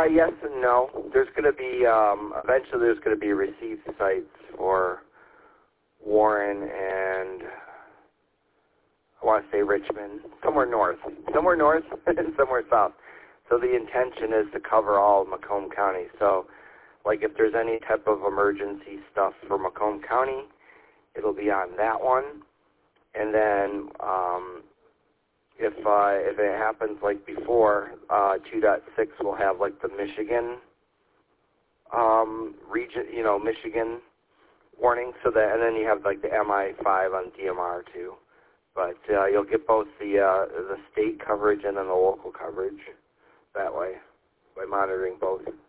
Yes and no. There's going to be, eventually there's going to be receive sites for Warren and I want to say Richmond, somewhere north and somewhere south. So the intention is to cover all of Macomb County. So, like if there's any type of emergency stuff for Macomb County, it'll be on that one. And then if it happens like before, 2.6 will have like the Michigan region, Michigan warning. So that, and then you have like the MI5 on DMR too. But you'll get both the state coverage and then the local coverage that way by monitoring both.